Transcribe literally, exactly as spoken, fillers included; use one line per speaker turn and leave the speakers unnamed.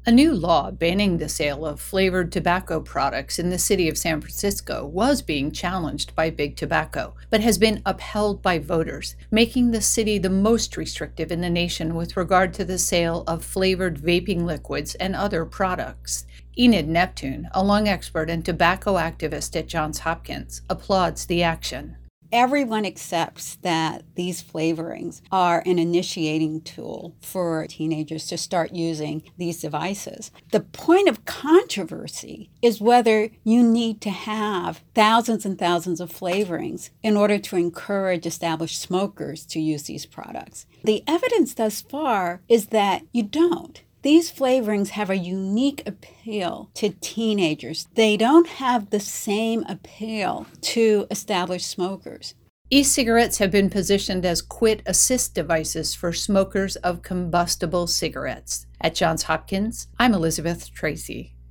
A new law banning the sale of flavored tobacco products in the city of San Francisco was being challenged by Big Tobacco, but has been upheld by voters, making the city the most restrictive in the nation with regard to the sale of flavored vaping liquids and other products. Enid Neptune, a lung expert and tobacco activist at Johns Hopkins, applauds the action.
Everyone accepts that these flavorings are an initiating tool for teenagers to start using these devices. The point of controversy is whether you need to have thousands and thousands of flavorings in order to encourage established smokers to use these products. The evidence thus far is that you don't. These flavorings have a unique appeal to teenagers. They don't have the same appeal to established smokers.
E-cigarettes have been positioned as quit assist devices for smokers of combustible cigarettes. At Johns Hopkins, I'm Elizabeth Tracy.